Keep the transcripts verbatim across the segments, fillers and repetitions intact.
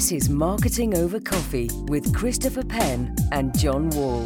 This is Marketing Over Coffee with Christopher Penn and John Wall.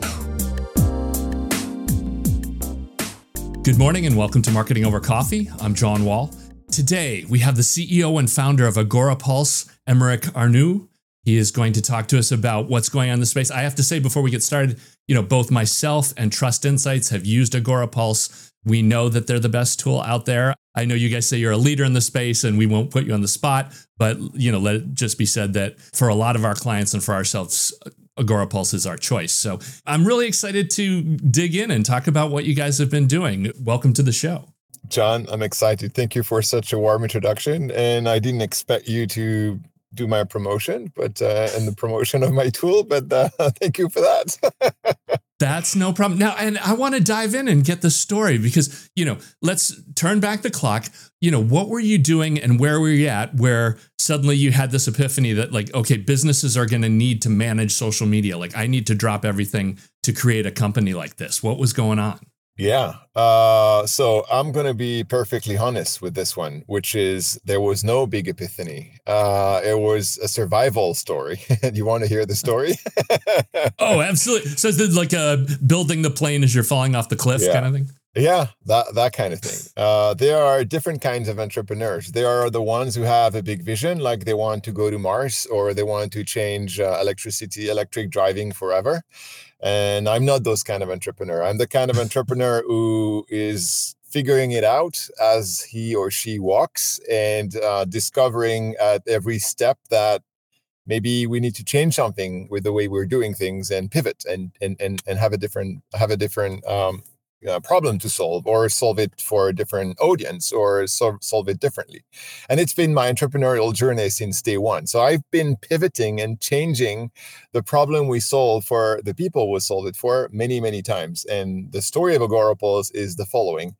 Good morning and welcome to Marketing Over Coffee. I'm John Wall. Today, we have the C E O and founder of Agorapulse, Aymeric Arnoux. He is going to talk to us about what's going on in the space. I have to say before we get started, you know, both myself and Trust Insights have used Agorapulse. We know that they're the best tool out there. I know you guys say you're a leader in the space and we won't put you on the spot, but, you know, let it just be said that for a lot of our clients and for ourselves, Agorapulse is our choice. So I'm really excited to dig in and talk about what you guys have been doing. Welcome to the show. John, I'm excited. Thank you for such a warm introduction. And I didn't expect you to do my promotion, but uh, and the promotion of my tool, but uh, thank you for that. That's no problem. Now, and I want to dive in and get the story because, you know, let's turn back the clock. You know, what were you doing and where were you at where suddenly you had this epiphany that like, okay, businesses are going to need to manage social media. Like I need to drop everything to create a company like this. What was going on? Yeah. Uh, so I'm going to be perfectly honest with this one, which is there was no big epiphany. Uh, it was a survival story. Do you want to hear the story? Oh, absolutely. So it's like uh, building the plane as you're falling off the cliff yeah. kind of thing? Yeah, that, that kind of thing. Uh, there are different kinds of entrepreneurs. There are the ones who have a big vision, like they want to go to Mars or they want to change uh, electricity, electric driving forever. And I'm not those kind of entrepreneur. I'm the kind of entrepreneur who is figuring it out as he or she walks and uh, discovering at every step that maybe we need to change something with the way we're doing things and pivot and and and, and have a different have a different um, uh, problem to solve or solve it for a different audience or solve, solve it differently. And it's been my entrepreneurial journey since day one. So I've been pivoting and changing the problem we solve for the people we solve it for many, many times. And the story of Agorapulse is the following.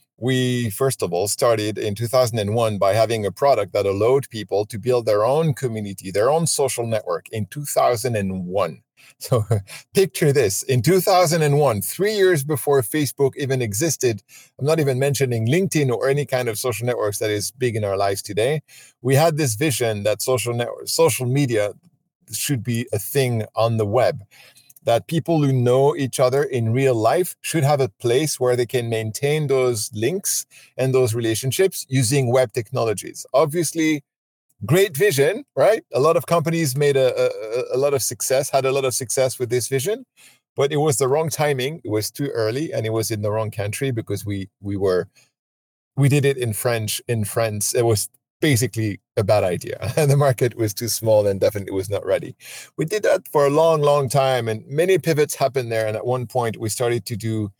We, first of all, started in two thousand one by having a product that allowed people to build their own community, their own social network in two thousand one. So picture this, in two thousand one, three years before Facebook even existed, I'm not even mentioning LinkedIn or any kind of social networks that is big in our lives today. We had this vision that social network, social media should be a thing on the web, that people who know each other in real life should have a place where they can maintain those links and those relationships using web technologies. Obviously, great vision, right? A lot of companies made a, a, a lot of success, had a lot of success with this vision, but it was the wrong timing. It was too early and it was in the wrong country because we we were, we did it in French, in France. It was basically a bad idea. And the market was too small and definitely was not ready. We did that for a long, long time and many pivots happened there. And at one point we started to do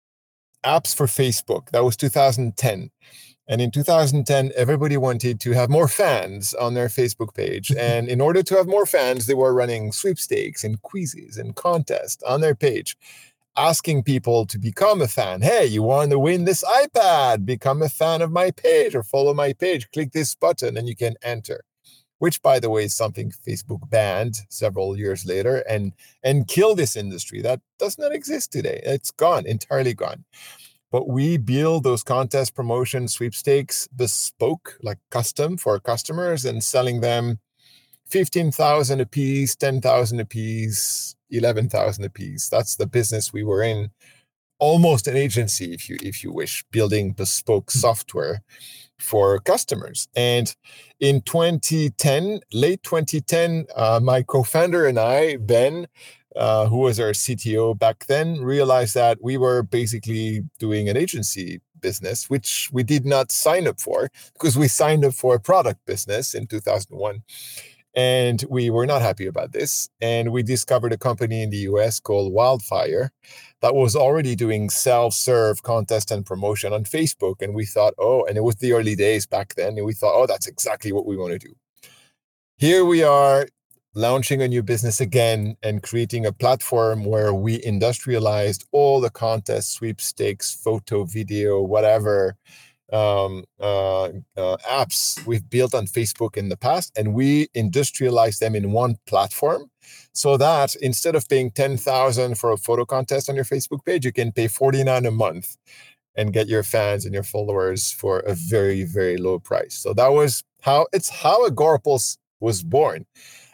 apps for Facebook. That was two thousand ten. And in two thousand ten, everybody wanted to have more fans on their Facebook page. And in order to have more fans, they were running sweepstakes and quizzes and contests on their page, asking people to become a fan. Hey, you want to win this iPad? Become a fan of my page or follow my page. Click this button and you can enter. Which, by the way, is something Facebook banned several years later and, and killed this industry. That does not exist today. It's gone, entirely gone. But we build those contest promotion sweepstakes bespoke, like custom for customers and selling them fifteen thousand a piece, ten thousand a piece, eleven thousand a piece. That's the business we were in. Almost an agency, if you if you wish, building bespoke software for customers. And in twenty ten, late twenty ten, uh, my co-founder and I, Ben, Uh, who was our C T O back then, realized that we were basically doing an agency business, which we did not sign up for because we signed up for a product business in two thousand one. And we were not happy about this. And we discovered a company in the U S called Wildfire that was already doing self-serve contest and promotion on Facebook. And we thought, oh, and it was the early days back then. And we thought, oh, that's exactly what we want to do. Here we are, launching a new business again and creating a platform where we industrialized all the contests, sweepstakes, photo, video, whatever um, uh, uh, apps we've built on Facebook in the past, and we industrialized them in one platform so that instead of paying ten thousand dollars for a photo contest on your Facebook page, you can pay forty-nine dollars a month and get your fans and your followers for a very, very low price. So that was how it's how Agorapulse was born.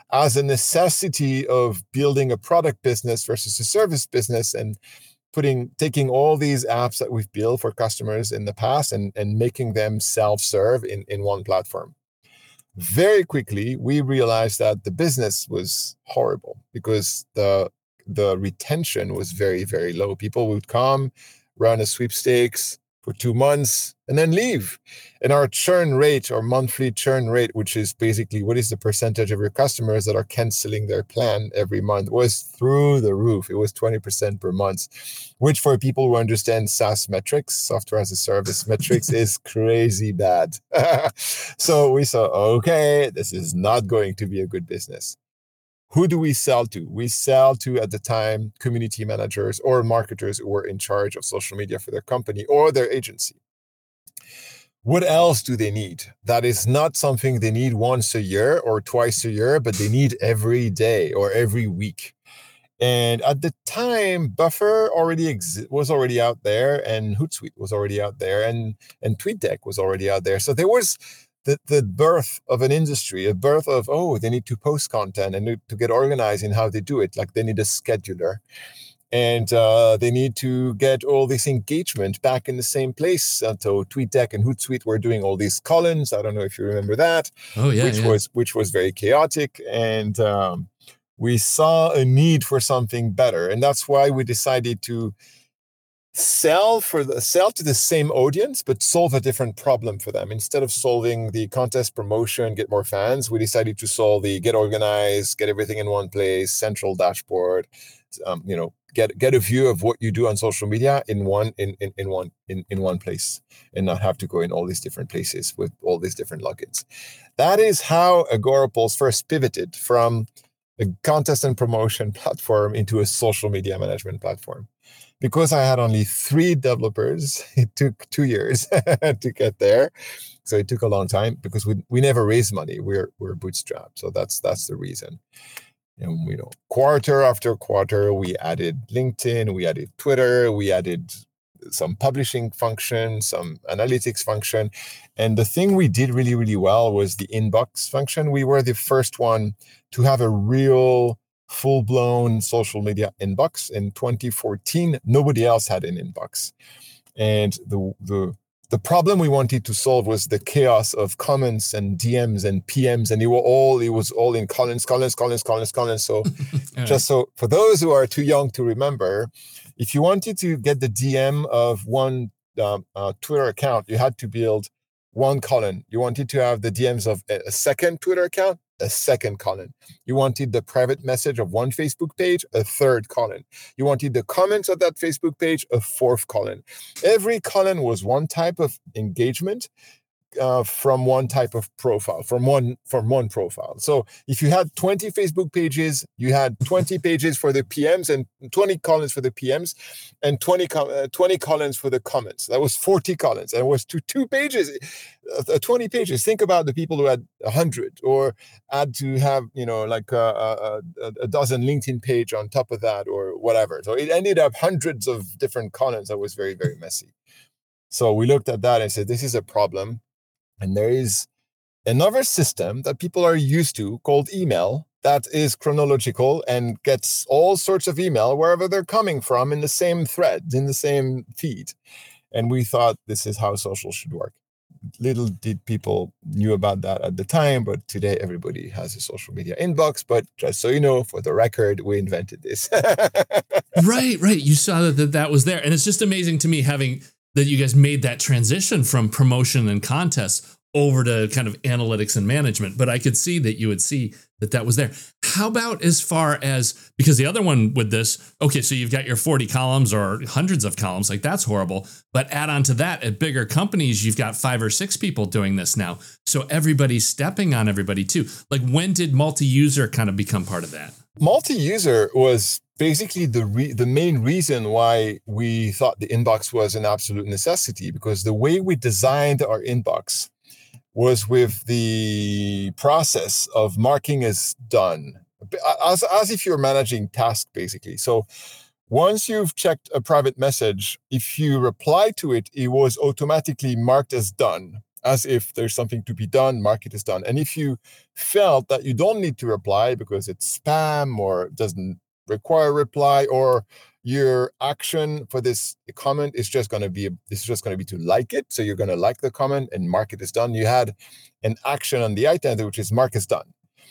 as a necessity of building a product business versus a service business, and putting taking all these apps that we've built for customers in the past and, and making them self-serve in, in one platform. Very quickly, we realized that the business was horrible because the the retention was very, very low. People would come, run a sweepstakes for two months, and then leave. And our churn rate, our monthly churn rate, which is basically what is the percentage of your customers that are canceling their plan every month, was through the roof. It was twenty percent per month, which for people who understand SaaS metrics, software as a service metrics, is crazy bad. So we saw, okay, this is not going to be a good business. Who do we sell to? We sell to, at the time, community managers or marketers who were in charge of social media for their company or their agency. What else do they need? That is not something they need once a year or twice a year, but they need every day or every week. And at the time, Buffer already exi- was already out there, and Hootsuite was already out there, and, and TweetDeck was already out there. So there was The, the birth of an industry, a birth of, oh, they need to post content and to get organized in how they do it. Like they need a scheduler, and uh, they need to get all this engagement back in the same place. Uh, so TweetDeck and Hootsuite were doing all these columns. I don't know if you remember that. Oh yeah, which yeah. was which was very chaotic, and um, we saw a need for something better, and that's why we decided to sell for the sell to the same audience, but solve a different problem for them. Instead of solving the contest promotion, get more fans, we decided to solve the get organized, get everything in one place, central dashboard, um, you know, get get a view of what you do on social media in one in in, in one in, in one place, and not have to go in all these different places with all these different logins. That is how Agorapulse first pivoted from a contest and promotion platform into a social media management platform. Because I had only three developers, it took two years to get there. So it took a long time because we we never raised money. We're we're bootstrapped. So that's that's the reason. And you know, quarter after quarter, we added LinkedIn, we added Twitter, we added some publishing function, some analytics function. And the thing we did really, really well was the inbox function. We were the first one to have a real full-blown social media inbox. In twenty fourteen, nobody else had an inbox. And the the the problem we wanted to solve was the chaos of comments and D Ms and P Ms, and it were all it was all in columns, columns, columns, columns, columns. So just so for those who are too young to remember, if you wanted to get the D M of one um, uh, Twitter account, you had to build one column. You wanted to have the D Ms of a second Twitter account, a second column. You wanted the private message of one Facebook page, a third column. You wanted the comments of that Facebook page, a fourth column. Every column was one type of engagement uh, from one type of profile, from one from one profile. So if you had twenty Facebook pages, you had twenty pages for the P Ms and twenty columns for the P Ms and twenty, uh, twenty columns for the comments. That was forty columns. And it was to two pages, uh, twenty pages. Think about the people who had one hundred or had to have, you know, like a, a, a dozen LinkedIn page on top of that or whatever. So it ended up hundreds of different columns. That was very, very messy. So we looked at that and said, this is a problem. And there is another system that people are used to called email that is chronological and gets all sorts of email wherever they're coming from in the same thread, in the same feed. And we thought this is how social should work. Little did people knew about that at the time, but today everybody has a social media inbox. But just so you know, for the record, we invented this. Right, right. You saw that, that that was there. And it's just amazing to me having that you guys made that transition from promotion and contests over to kind of analytics and management. But I could see that you would see that that was there. How about as far as, because the other one with this, okay, so you've got your forty columns or hundreds of columns, like that's horrible. But add on to that, at bigger companies, you've got five or six people doing this now. So everybody's stepping on everybody too. Like when did multi-user kind of become part of that? Multi-user was basically the re- the main reason why we thought the inbox was an absolute necessity, because the way we designed our inbox was with the process of marking as done, as, as if you're managing tasks, basically. So once you've checked a private message, if you reply to it, it was automatically marked as done. as if there's something to be done, market is done. And if you felt that you don't need to reply because it's spam or doesn't require reply, or your action for this comment is just going to be, it's just going to be to like it. So you're going to like the comment and market is done. You had an action on the item, which is market is done.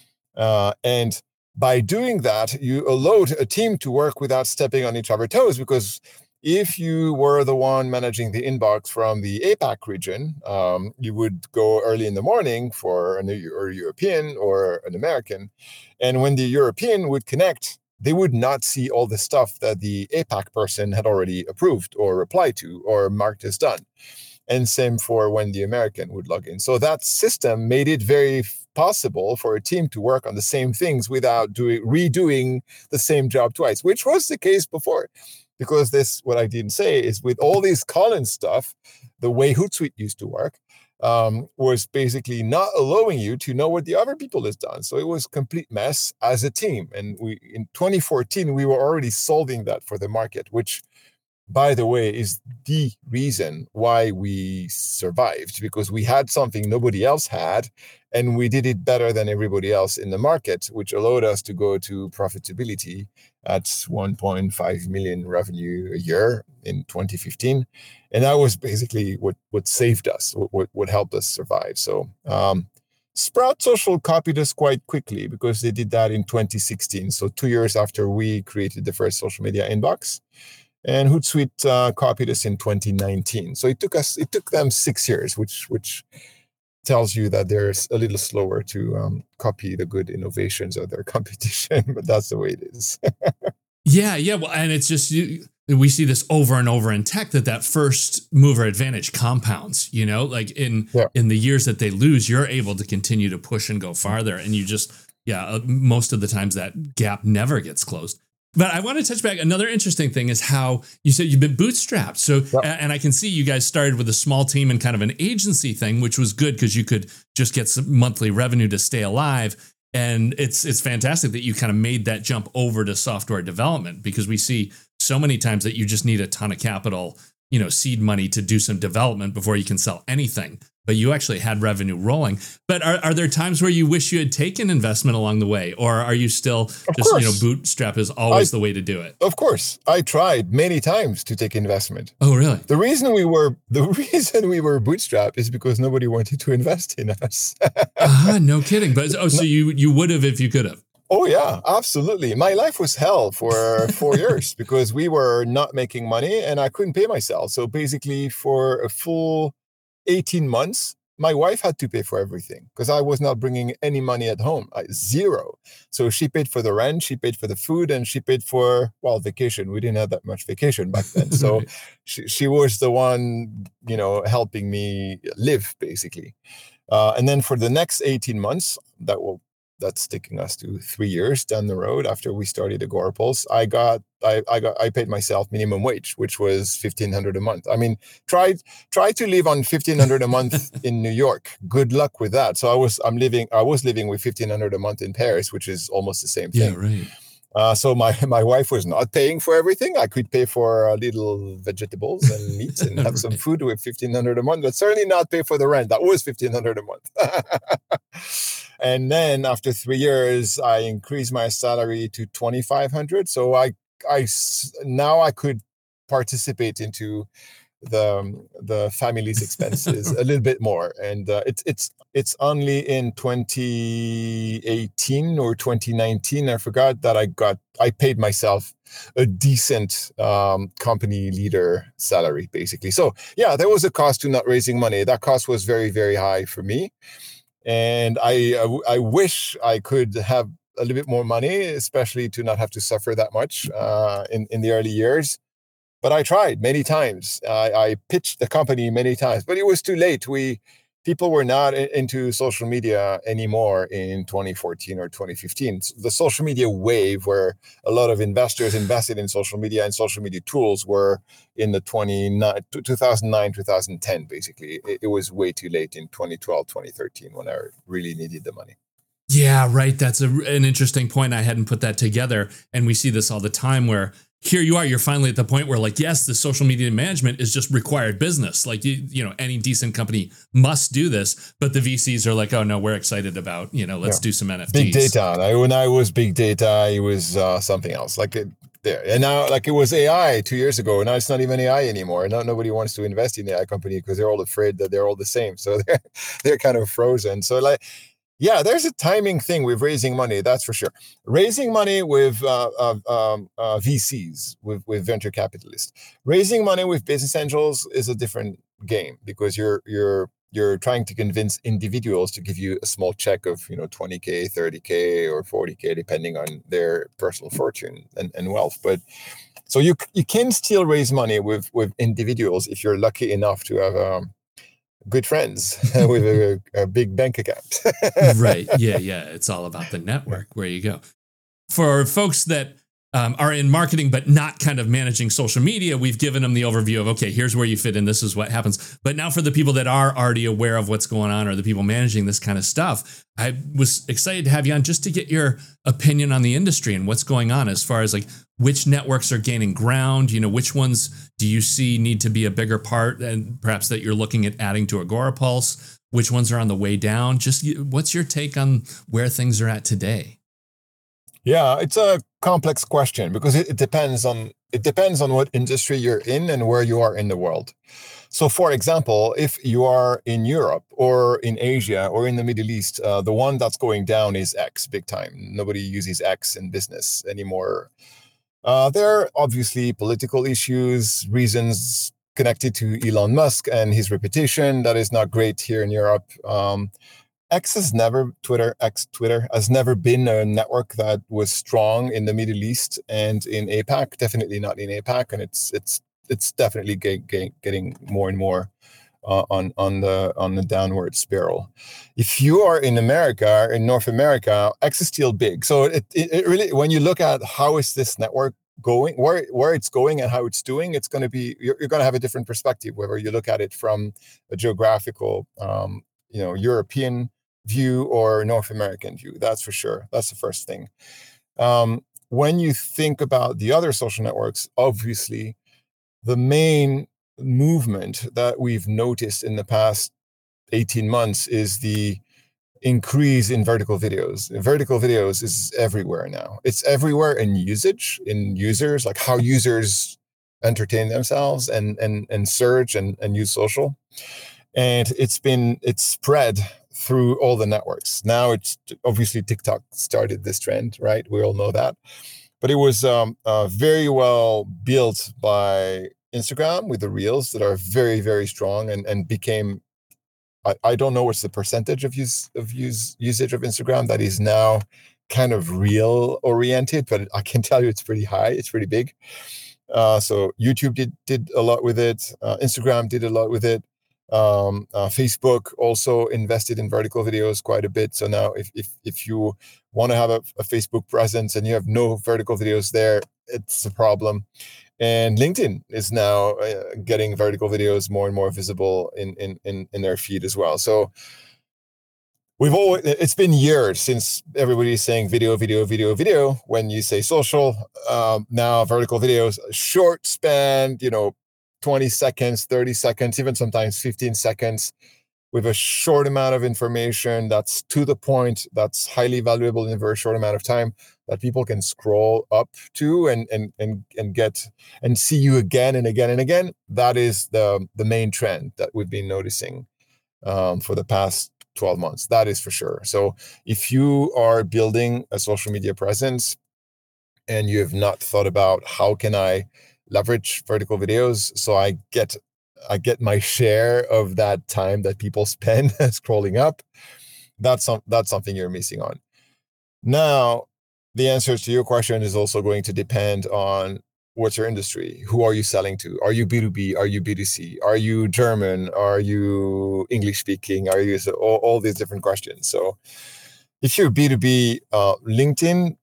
Uh, and by doing that, you allowed a team to work without stepping on each other's toes, because if you were the one managing the inbox from the APAC region, um, you would go early in the morning for an, or European or an American. And when the European would connect, they would not see all the stuff that the APAC person had already approved or replied to or marked as done. And same for when the American would log in. So that system made it very possible for a team to work on the same things without doing redoing the same job twice, which was the case before. Because this, what I didn't say is, with all these Collins stuff, the way Hootsuite used to work um, was basically not allowing you to know what the other people has done. So it was a complete mess as a team. And we in twenty fourteen, we were already solving that for the market, which, by the way, is the reason why we survived, because we had something nobody else had, and we did it better than everybody else in the market, which allowed us to go to profitability at one point five million revenue a year in twenty fifteen. And that was basically what, what saved us, what, what helped us survive. So um, Sprout Social copied us quite quickly, because they did that in twenty sixteen. So two years after we created the first social media inbox. And Hootsuite uh, copied us in twenty nineteen. So it took us, it took them six years, which which tells you that they're a little slower to um, copy the good innovations of their competition. But that's the way it is. yeah, yeah. Well, and it's just you, we see this over and over in tech, that that first mover advantage compounds. You know, like in yeah. in the years that they lose, you're able to continue to push and go farther, and you just yeah. Uh, most of the times that gap never gets closed. But I want to touch back. Another interesting thing is how you said you've been bootstrapped. So, yep. and I can see you guys started with a small team and kind of an agency thing, which was good because you could just get some monthly revenue to stay alive. And it's it's fantastic that you kind of made that jump over to software development, because we see so many times that you just need a ton of capital, you know, seed money to do some development before you can sell anything. But you actually had revenue rolling. But are, are there times where you wish you had taken investment along the way? Or are you still just, you know, bootstrap is always I, the way to do it? Of course. I tried many times to take investment. Oh, really? The reason we were the reason we were bootstrapped is because nobody wanted to invest in us. uh-huh, no kidding. But oh, so you you would have if you could have. Oh, yeah, absolutely. My life was hell for four years because we were not making money and I couldn't pay myself. So basically for a full eighteen months, my wife had to pay for everything because I was not bringing any money at home, I, zero. So she paid for the rent, she paid for the food, and she paid for, well, vacation. We didn't have that much vacation back then. So right. she, she was the one, you know, helping me live, basically. Uh, and then for the next eighteen months, that will that's taking us to three years down the road after we started Agorapulse, I got I, I got I paid myself minimum wage, which was fifteen hundred a month. I mean, try try to live on fifteen hundred a month in New York. Good luck with that. So I was I'm living I was living with fifteen hundred a month in Paris, which is almost the same thing. Yeah, right. Uh, so my my wife was not paying for everything. I could pay for uh, little vegetables and meats and have right. some food with fifteen hundred a month, but certainly not pay for the rent. That was fifteen hundred a month. And then after three years, I increased my salary to twenty-five hundred. So I, I now I could participate into the the family's expenses a little bit more. And uh, it's it's it's only in twenty eighteen or twenty nineteen, I forgot, that I got I paid myself a decent um, company leader salary, basically. So yeah, there was a cost to not raising money. That cost was very, very high for me. And I, I, I wish I could have a little bit more money, especially to not have to suffer that much uh, in, in the early years. But I tried many times. I, I pitched the company many times, but it was too late. We people were not in, into social media anymore in twenty fourteen or twenty fifteen. The social media wave, where a lot of investors invested in social media and social media tools, were in the two thousand nine, two thousand ten, basically. It, it was way too late in twenty twelve, twenty thirteen, when I really needed the money. Yeah, right. That's a, an interesting point. I hadn't put that together. And we see this all the time where here you are, you're finally at the point where like, yes, the social media management is just required business. Like, you, you know, any decent company must do this, but the V Cs are like, oh no, we're excited about, you know, let's yeah. do some N F Ts. Big data. I, when I was big data, it was uh, something else like it, there. And now like it was A I two years ago. Now it's not even A I anymore. Now nobody wants to invest in the A I company because they're all afraid that they're all the same. So they're, they're kind of frozen. So like, yeah, there's a timing thing with raising money, that's for sure. Raising money with uh, uh, um, uh, V Cs, with, with venture capitalists. Raising money with business angels is a different game because you're you're you're trying to convince individuals to give you a small check of, you know, twenty K, thirty K, or forty K, depending on their personal fortune and, and wealth. But so you you can still raise money with with individuals if you're lucky enough to have um, good friends with a, a big bank account. Right. Yeah. Yeah. It's all about the network. Where you go. For folks that um, are in marketing, but not kind of managing social media, we've given them the overview of, okay, here's where you fit in. This is what happens. But now for the people that are already aware of what's going on, or the people managing this kind of stuff, I was excited to have you on just to get your opinion on the industry and what's going on as far as like which networks are gaining ground, you know, which ones do you see need to be a bigger part, and perhaps that you're looking at adding to Agorapulse, which ones are on the way down? Just what's your take on where things are at today? Yeah, it's a complex question because it, it depends on it depends on what industry you're in and where you are in the world. So, for example, if you are in Europe or in Asia or in the Middle East, uh, the one that's going down is X big time. Nobody uses X in business anymore. Uh, there are obviously political issues, reasons connected to Elon Musk and his reputation that is not great here in Europe. Um, X has never, Twitter, X Twitter has never been a network that was strong in the Middle East and in APAC, definitely not in APAC. And it's it's it's definitely get, get, getting more and more uh, on, on the on the downward spiral. If you are in America, in North America, X is still big. So it, it, it really, when you look at how is this network going, where where it's going and how it's doing, it's going to be, you're, you're going to have a different perspective, whether you look at it from a geographical, um, you know, European view or North American view. That's for sure. That's the first thing. Um, when you think about the other social networks, obviously, the main movement that we've noticed in the past eighteen months is the increase in vertical videos. Vertical videos is everywhere now. It's everywhere in usage, in users, like how users entertain themselves and and and search and, and use social. And it's been, it's spread through all the networks. Now it's obviously TikTok started this trend, right? We all know that. But it was um, uh, very well built by Instagram with the Reels that are very, very strong and, and became, I, I don't know what's the percentage of use of use usage of Instagram that is now kind of reel oriented, but I can tell you it's pretty high. It's pretty big. Uh, so YouTube did did a lot with it. Uh, Instagram did a lot with it. Um, uh, Facebook also invested in vertical videos quite a bit. So now if if, if you want to have a, a Facebook presence and you have no vertical videos there, it's a problem. And LinkedIn is now uh, getting vertical videos more and more visible in, in, in, in their feed as well. So we've always, it's been years since everybody's saying video, video, video, video. When you say social, um, now vertical videos, short span, you know, twenty seconds, thirty seconds, even sometimes fifteen seconds with a short amount of information that's to the point, that's highly valuable in a very short amount of time that people can scroll up to and and and and get and see you again and again and again. That is the the main trend that we've been noticing um, for the past twelve months. That is for sure. So if you are building a social media presence and you have not thought about how can I leverage vertical videos so I get I get my share of that time that people spend scrolling up, that's some, that's something you're missing on. Now, the answer to your question is also going to depend on what's your industry. Who are you selling to? Are you B two B? Are you B two C? Are you German? Are you English speaking? Are you so all, all these different questions? So if you're B two B, uh, LinkedIn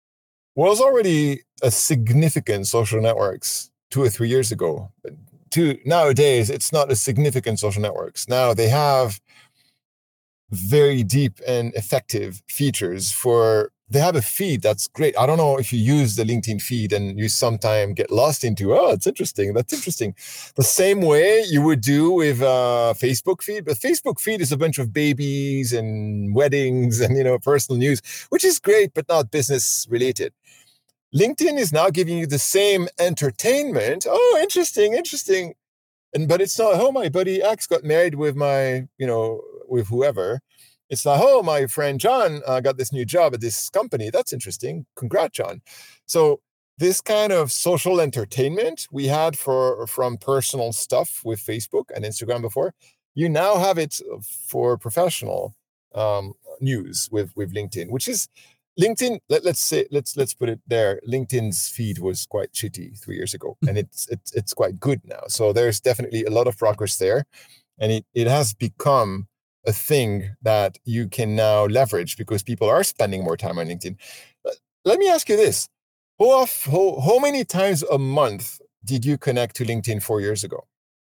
was already a significant social networks two or three years ago. To nowadays, it's not a significant social networks. Now they have very deep and effective features for they have a feed that's great. I don't know if you use the LinkedIn feed and you sometimes get lost into, oh, it's interesting. That's interesting. The same way you would do with uh, Facebook feed, but Facebook feed is a bunch of babies and weddings and, you know, personal news, which is great, but not business related. LinkedIn is now giving you the same entertainment. Oh, interesting, interesting. And, but it's not, oh, my buddy X got married with my, you know, with whoever. It's like, oh, my friend John uh, got this new job at this company. That's interesting. Congrats, John. So this kind of social entertainment we had for from personal stuff with Facebook and Instagram before, you now have it for professional um, news with, with LinkedIn, which is LinkedIn. Let, let's say let's let's put it there. LinkedIn's feed was quite shitty three years ago, and it's it's it's quite good now. So there's definitely a lot of progress there, and it it has become a thing that you can now leverage because people are spending more time on LinkedIn. Let me ask you this. How, how, how many times a month did you connect to LinkedIn four years ago?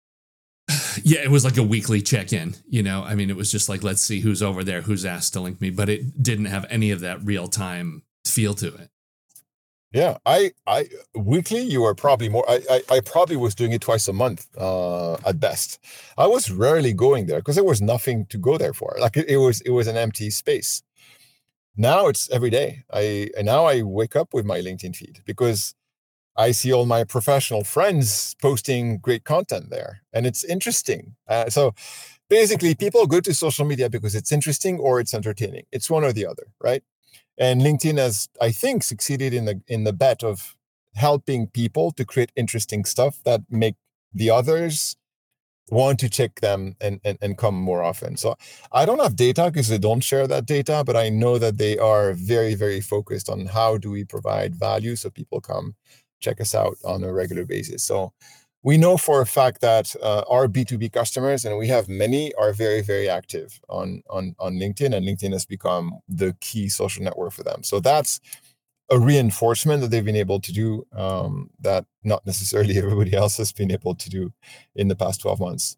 Yeah, it was like a weekly check-in. You know, I mean, it was just like, let's see who's over there, who's asked to link me, but it didn't have any of that real-time feel to it. Yeah, I, I weekly, you were probably more, I, I, I probably was doing it twice a month uh, at best. I was rarely going there because there was nothing to go there for. Like it, it was, it was an empty space. Now it's every day. I, and now I wake up with my LinkedIn feed because I see all my professional friends posting great content there and it's interesting. Uh, so basically people go to social media because it's interesting or it's entertaining. It's one or the other, right? And LinkedIn has, I think, succeeded in the in the bet of helping people to create interesting stuff that make the others want to check them and, and, and come more often. So I don't have data because they don't share that data, but I know that they are very, very focused on how do we provide value so people come check us out on a regular basis. So we know for a fact that uh, our B two B customers, and we have many, are very, very active on, on, on LinkedIn, and LinkedIn has become the key social network for them. So that's a reinforcement that they've been able to do um, that not necessarily everybody else has been able to do in the past twelve months.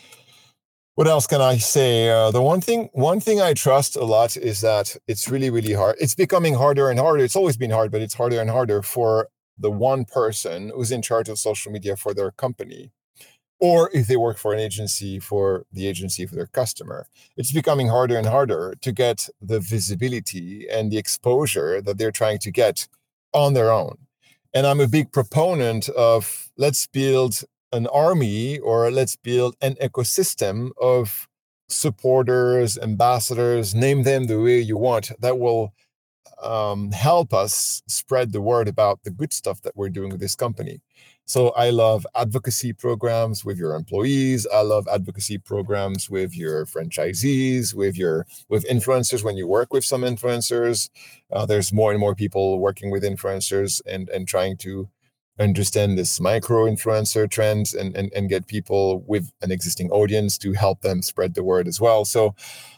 What else can I say? Uh, the one thing, one thing I trust a lot is that it's really, really hard. It's becoming harder and harder. It's always been hard, but it's harder and harder for the one person who's in charge of social media for their company, or if they work for an agency, for the agency for their customer. It's becoming harder and harder to get the visibility and the exposure that they're trying to get on their own. And I'm a big proponent of let's build an army or let's build an ecosystem of supporters, ambassadors, name them the way you want, that will Um, help us spread the word about the good stuff that we're doing with this company. So I love advocacy programs with your employees. I love advocacy programs with your franchisees, with your with influencers. When you work with some influencers, uh, there's more and more people working with influencers and and trying to understand this micro influencer trends and and and get people with an existing audience to help them spread the word as well. So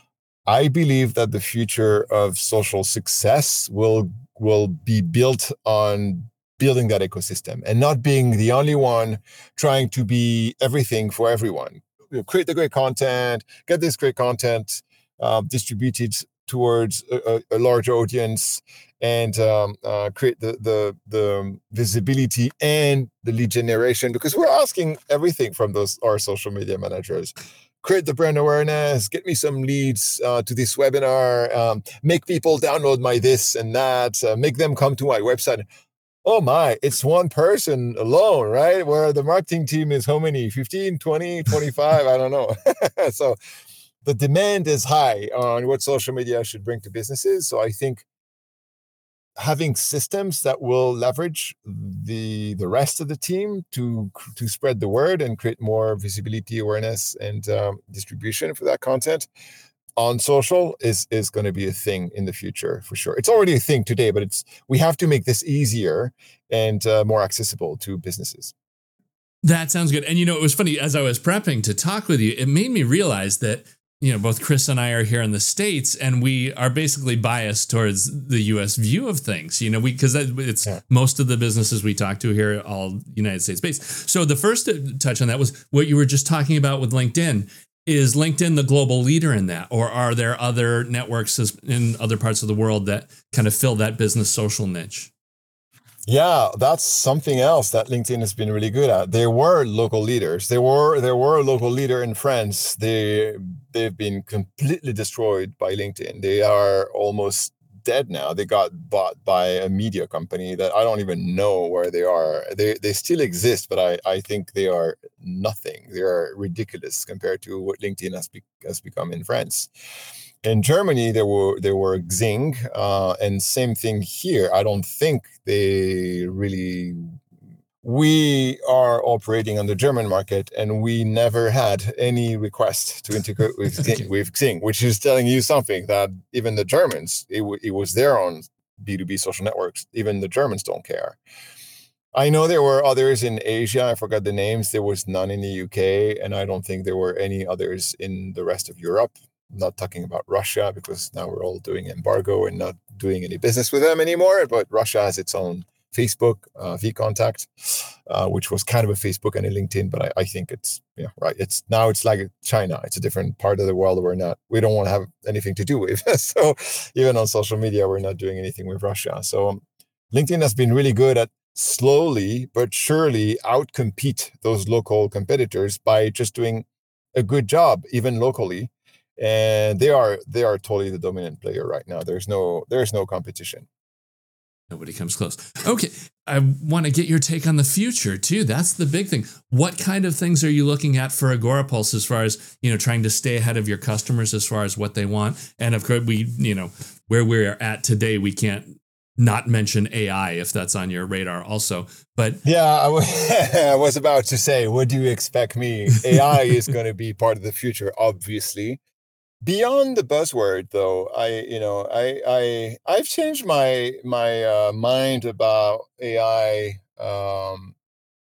I believe that the future of social success will will be built on building that ecosystem and not being the only one trying to be everything for everyone. You know, create the great content, get this great content uh, distributed towards a, a large audience, and um, uh, create the, the the visibility and the lead generation, because we're asking everything from those our social media managers. Create the brand awareness, get me some leads uh, to this webinar, um, make people download my this and that, uh, make them come to my website. Oh my, it's one person alone, right? Where the marketing team is how many? fifteen, twenty, twenty-five? I don't know. So the demand is high on what social media should bring to businesses. So I think having systems that will leverage the the rest of the team to to spread the word and create more visibility, awareness, and um, distribution for that content on social is is going to be a thing in the future for sure. It's already a thing today, but it's we have to make this easier and uh, more accessible to businesses. That sounds good. And you know, it was funny as I was prepping to talk with you, it made me realize that, you know, both Chris and I are here in the States, and we are basically biased towards the U S view of things, you know, we, because it's yeah. most of the businesses we talk to here are all United States based. So the first touch on that was what you were just talking about with LinkedIn. is LinkedIn the global leader in that, or are there other networks in other parts of the world that kind of fill that business social niche? Yeah, that's something else that LinkedIn has been really good at. There were local leaders. There were there were a local leader in France. They they've been completely destroyed by LinkedIn. They are almost dead now. They got bought by a media company that I don't even know where they are. They they still exist, but I I think they are nothing. They are ridiculous compared to what LinkedIn has be, has become in France. In Germany, there were there were Xing, uh, and same thing here. I don't think they really. We are operating on the German market, and we never had any request to integrate with Okay. with Xing, which is telling you something that even the Germans, it, w- it was their own B two B social networks. Even the Germans don't care. I know there were others in Asia. I forgot the names. There was none in the U K, and I don't think there were any others in the rest of Europe. I'm not talking about Russia, because now we're all doing embargo and not doing any business with them anymore. But Russia has its own Facebook, uh, VKontakte, uh, which was kind of a Facebook and a LinkedIn. But I, I think it's yeah right. It's now it's like China. It's a different part of the world we're not. We don't want to have anything to do with. So even on social media, we're not doing anything with Russia. So um, LinkedIn has been really good at slowly but surely outcompete those local competitors by just doing a good job, even locally. And they are they are totally the dominant player right now. There's no there's no competition. Nobody comes close. Okay, I want to get your take on the future too. That's the big thing. What kind of things are you looking at for Agorapulse as far as, you know, trying to stay ahead of your customers as far as what they want? And of course, we, you know, where we're at today, we can't not mention A I if that's on your radar also. But yeah, I, w- I was about to say, what do you expect me? A I is going to be part of the future, obviously. Beyond the buzzword, though, I you know I I I've changed my my uh, mind about A I um,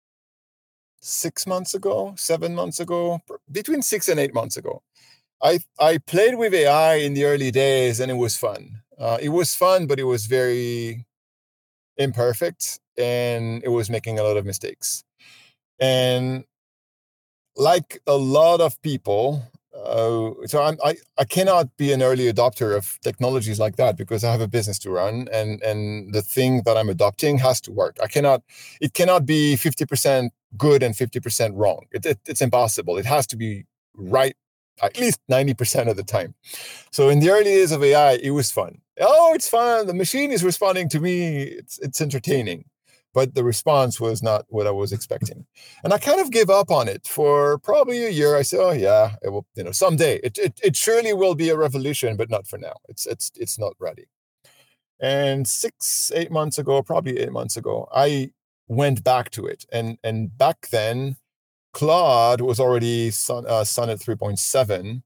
six months ago, seven months ago, between six and eight months ago. I I played with A I in the early days, and it was fun. Uh, it was fun, but it was very imperfect, and it was making a lot of mistakes. And like a lot of people, uh, so I'm, I I cannot be an early adopter of technologies like that, because I have a business to run, and and the thing that I'm adopting has to work. I cannot, it cannot be fifty percent good and fifty percent wrong. It, it, it's impossible. It has to be right at least ninety percent of the time. So in the early days of A I, it was fun. Oh, it's fun. The machine is responding to me. It's it's entertaining. But the response was not what I was expecting. And I kind of gave up on it for probably a year. I said, oh yeah, it will, you know, someday. It it it surely will be a revolution, but not for now. It's it's it's not ready. And six, eight months ago, probably eight months ago, I went back to it. And and back then, Claude was already Son, uh, Sonnet three point seven,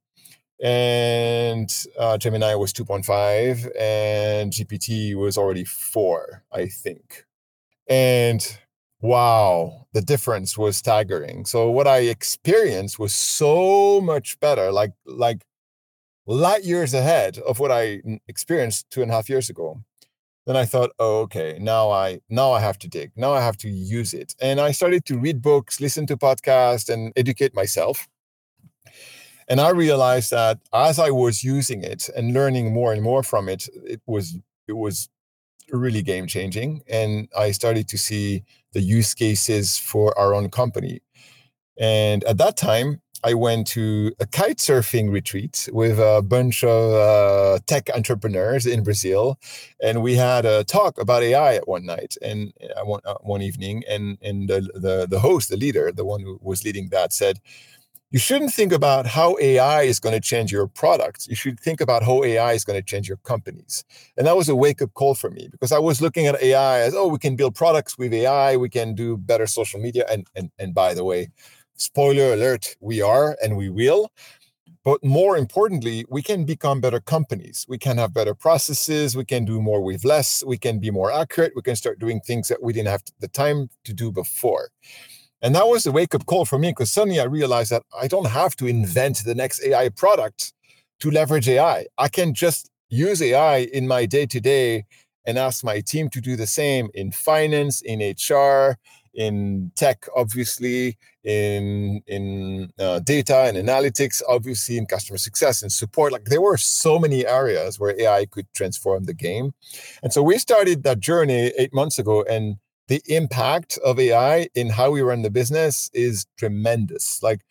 and uh, Gemini was two point five, and G P T was already four, I think. And wow, the difference was staggering. So what I experienced was so much better, like like light years ahead of what I experienced two and a half years ago. Then I thought, oh, okay, now I now I have to dig. Now I have to use it. And I started to read books, listen to podcasts, and educate myself. And I realized that as I was using it and learning more and more from it, it was it was really game changing. And I started to see the use cases for our own company. And at that time, I went to a kite surfing retreat with a bunch of uh, tech entrepreneurs in Brazil, and we had a talk about A I at one night and uh, one, uh, one evening. And and the, the the host, the leader, the one who was leading that, said, you shouldn't think about how A I is going to change your products. You should think about how A I is going to change your companies. And that was a wake-up call for me, because I was looking at A I as, oh, we can build products with A I, we can do better social media. And, and, and by the way, spoiler alert, we are and we will. But more importantly, we can become better companies. We can have better processes. We can do more with less. We can be more accurate. We can start doing things that we didn't have the time to do before. And that was a wake-up call for me, because suddenly I realized that I don't have to invent the next A I product to leverage A I. I can just use A I in my day-to-day and ask my team to do the same in finance, in H R, in tech, obviously, in in uh, data and analytics, obviously, in customer success and support. Like there were so many areas where A I could transform the game. And so we started that journey eight months ago, and the impact of A I in how we run the business is tremendous. Like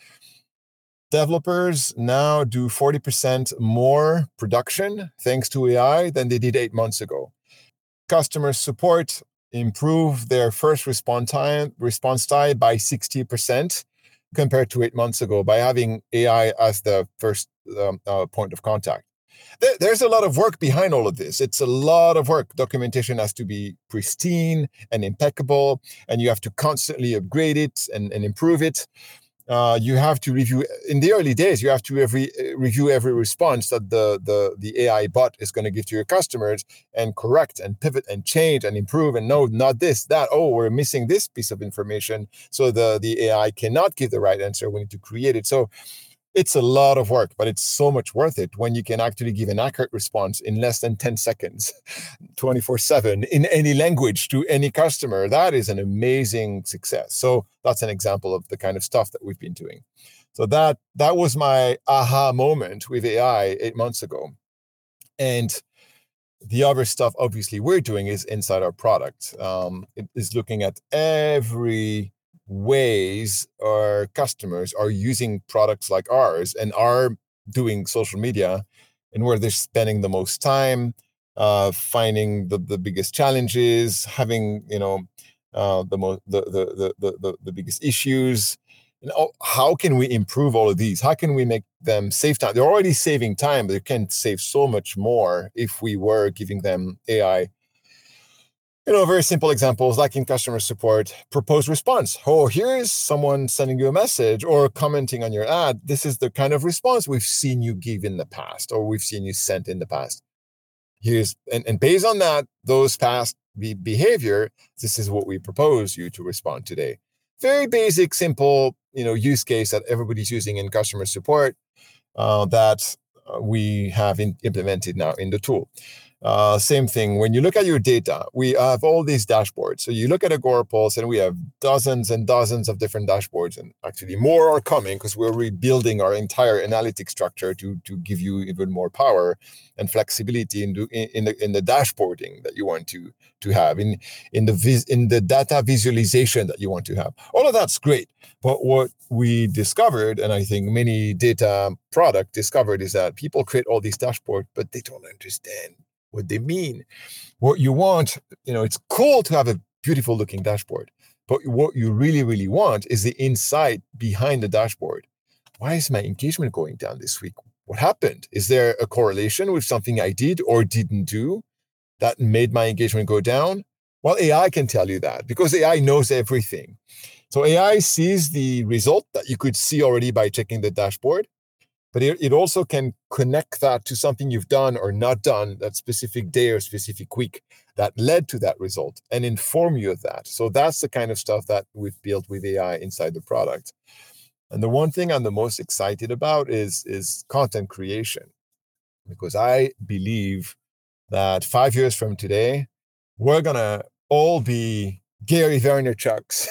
developers now do forty percent more production thanks to A I than they did eight months ago. Customer support improve their first response time response time by sixty percent compared to eight months ago by having A I as the first um, uh, point of contact. There, there's a lot of work behind all of this. It's a lot of work. Documentation has to be pristine and impeccable, and you have to constantly upgrade it and, and improve it. Uh, you have to review in the early days. You have to every review every response that the the the A I bot is going to give to your customers and correct and pivot and change and improve and no, not this, that. Oh, we're missing this piece of information, so the the A I cannot give the right answer. We need to create it. So it's a lot of work, but it's so much worth it when you can actually give an accurate response in less than ten seconds, twenty-four seven, in any language to any customer. That is an amazing success. So that's an example of the kind of stuff that we've been doing. So that that was my aha moment with A I eight months ago. And the other stuff, obviously, we're doing is inside our product. Um, it is looking at every ways our customers are using products like ours and are doing social media, and where they're spending the most time, uh, finding the, the biggest challenges, having, you know, uh, the most the, the the the the biggest issues. And how can we improve all of these? How can we make them save time? They're already saving time, but they can save so much more if we were giving them A I. You know, very simple examples like in customer support, propose response. Oh, here's someone sending you a message or commenting on your ad. This is the kind of response we've seen you give in the past, or we've seen you sent in the past. Here's and, and based on that, those past be- behavior, this is what we propose you to respond today. Very basic, simple, you know, use case that everybody's using in customer support uh, that uh, we have in, implemented now in the tool. Uh, same thing. When you look at your data, we have all these dashboards. So you look at Agorapulse, and we have dozens and dozens of different dashboards, and actually more are coming because we're rebuilding our entire analytic structure to to give you even more power and flexibility in, do, in, in the in the dashboarding that you want to to have in in the vis, in the data visualization that you want to have. All of that's great, but what we discovered, and I think many data product discovered, is that people create all these dashboards, but they don't understand what they mean. What you want, you know, it's cool to have a beautiful looking dashboard, but what you really, really want is the insight behind the dashboard. Why is my engagement going down this week? What happened? Is there a correlation with something I did or didn't do that made my engagement go down? Well, A I can tell you that because A I knows everything. So A I sees the result that you could see already by checking the dashboard, but it, it also can connect that to something you've done or not done that specific day or specific week that led to that result and inform you of that. So that's the kind of stuff that we've built with A I inside the product. And the one thing I'm the most excited about is, is content creation, because I believe that five years from today, we're going to all be Gary Vaynerchuk's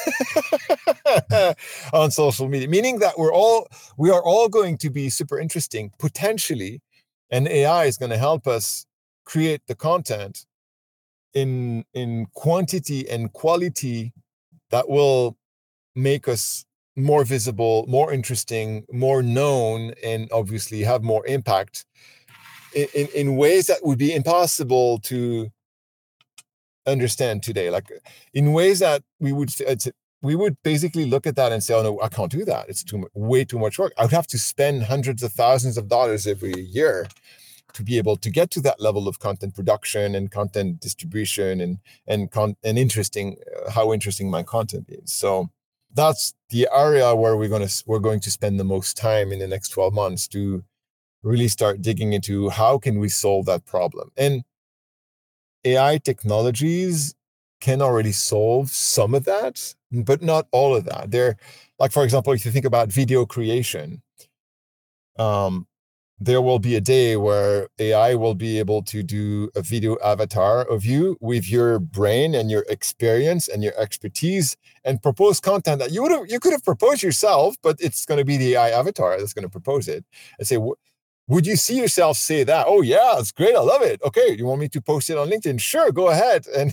on social media, meaning that we're all we are all going to be super interesting potentially, and A I is going to help us create the content in in quantity and quality that will make us more visible, more interesting, more known, and obviously have more impact in, in, in ways that would be impossible to understand today, like in ways that we would we would basically look at that and say, oh no, I can't do that. It's too much, way too much work. I would have to spend hundreds of thousands of dollars every year to be able to get to that level of content production and content distribution and and con- and interesting uh, how interesting my content is. So that's the area where we're going to we're going to spend the most time in the next twelve months to really start digging into how can we solve that problem. And A I technologies can already solve some of that, but not all of that. They're like, for example, if you think about video creation, um, there will be a day where A I will be able to do a video avatar of you with your brain and your experience and your expertise and propose content that you would have, you could have proposed yourself, but it's going to be the A I avatar that's going to propose it and say, would you see yourself say that? Oh yeah, it's great. I love it. Okay. You want me to post it on LinkedIn? Sure. Go ahead. And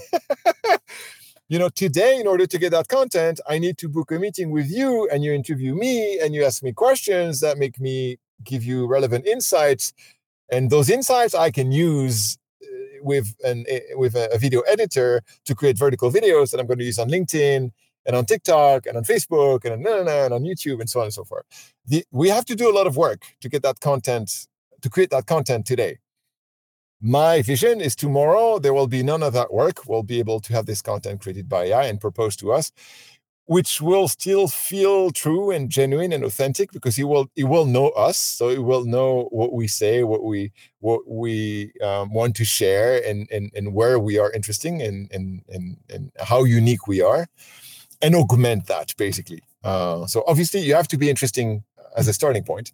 you know, today, in order to get that content, I need to book a meeting with you and you interview me and you ask me questions that make me give you relevant insights. And those insights I can use with an with a video editor to create vertical videos that I'm going to use on LinkedIn and on TikTok and on Facebook and on, and on YouTube and so on and so forth. The, we have to do a lot of work to get that content, to create that content today. My vision is tomorrow, there will be none of that work. We'll be able to have this content created by A I and proposed to us, which will still feel true and genuine and authentic because it will it will know us, so it will know what we say, what we what we um, want to share, and and and where we are interesting, and and and and how unique we are, and augment that basically. Uh, so obviously, you have to be interesting as a starting point.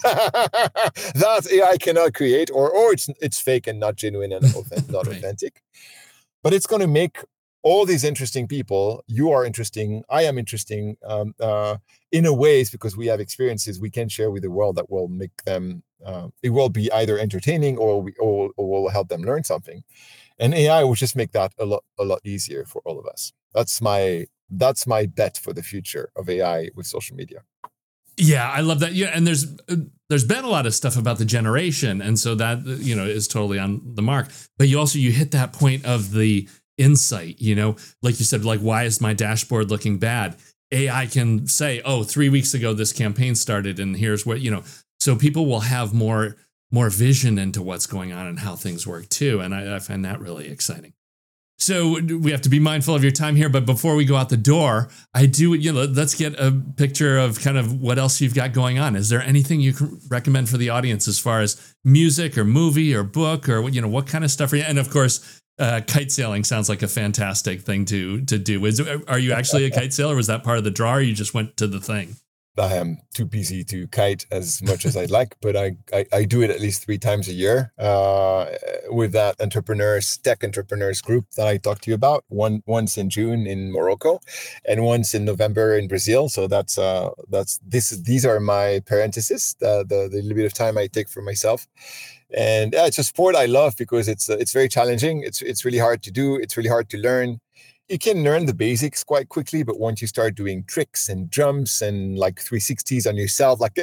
That A I cannot create, or or it's it's fake and not genuine and authentic, not Right. authentic. But it's going to make all these interesting people, you are interesting, I am interesting, um, uh, in a ways because we have experiences we can share with the world that will make them, uh, it will be either entertaining or, we, or, or will help them learn something. And A I will just make that a lot, a lot easier for all of us. That's my, that's my bet for the future of A I with social media. Yeah, I love that. Yeah, and there's uh, there's been a lot of stuff about the generation, and so that, you know, is totally on the mark. But you also you hit that point of the insight, you know, like you said, like, why is my dashboard looking bad? A I can say, oh, three weeks ago this campaign started, and here's what, you know, so people will have more more vision into what's going on and how things work too, and I, I find that really exciting. So we have to be mindful of your time here, but before we go out the door, I do, you know, let's get a picture of kind of what else you've got going on. Is there anything you can recommend for the audience as far as music or movie or book or, you know, what kind of stuff are you? And of course, uh, kite sailing sounds like a fantastic thing to to do. Is, are you actually a kite sailor? Was that part of the draw, or you just went to the thing? I am too busy to kite as much as I'd like, but I, I, I do it at least three times a year uh, with that entrepreneurs, tech entrepreneurs group that I talked to you about. One once in June in Morocco, and once in November in Brazil. So that's uh, that's this. These are my parentheses, the, the the little bit of time I take for myself. And yeah, it's a sport I love because it's uh, it's very challenging. It's it's really hard to do. It's really hard to learn. You can learn the basics quite quickly, but once you start doing tricks and jumps and like three sixties on yourself, like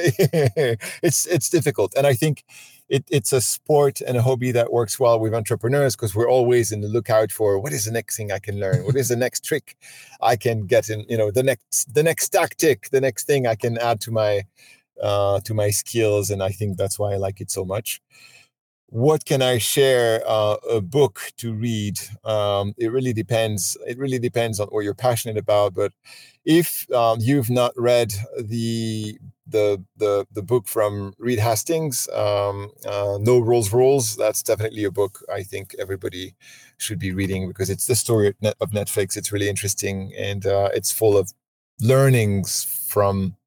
it's it's difficult. And I think it, it's a sport and a hobby that works well with entrepreneurs because we're always in the lookout for what is the next thing I can learn, what is the next trick I can get in, you know, the next the next tactic, the next thing I can add to my uh, to my skills. And I think that's why I like it so much. What can I share? Uh, a book to read. Um, it really depends. It really depends on what you're passionate about. But if um, you've not read the the the the book from Reed Hastings, um, uh, No Rules Rules, that's definitely a book I think everybody should be reading because it's the story of, Net- of Netflix. It's really interesting and uh, it's full of learnings from.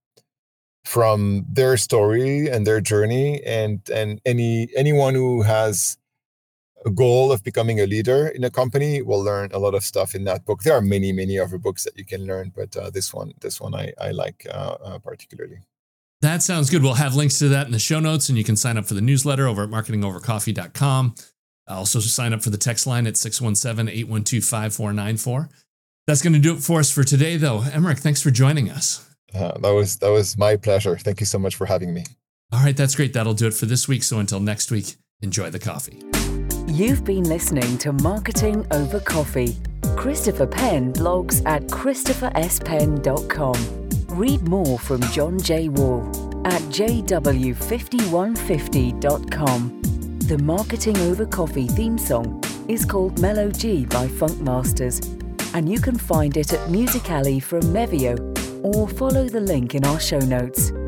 from their story and their journey, and and any anyone who has a goal of becoming a leader in a company will learn a lot of stuff in that book. There are many many other books that you can learn, but uh, this one this one I I like uh, uh, particularly. That sounds good. We'll have links to that in the show notes, and you can sign up for the newsletter over at marketing over coffee dot com. Also sign up for the text line at six one seven, eight one two, five four nine four. That's going to do it for us for today, though. Emeric, thanks for joining us. Uh, that was that was my pleasure. Thank you so much for having me. All right, that's great. That'll do it for this week. So until next week, enjoy the coffee. You've been listening to Marketing Over Coffee. Christopher Penn blogs at christopher s penn dot com. Read more from John J. Wall at j w five one five zero dot com. The Marketing Over Coffee theme song is called Mellow G by Funk Masters, and you can find it at Musical.ly from Mevio, or follow the link in our show notes.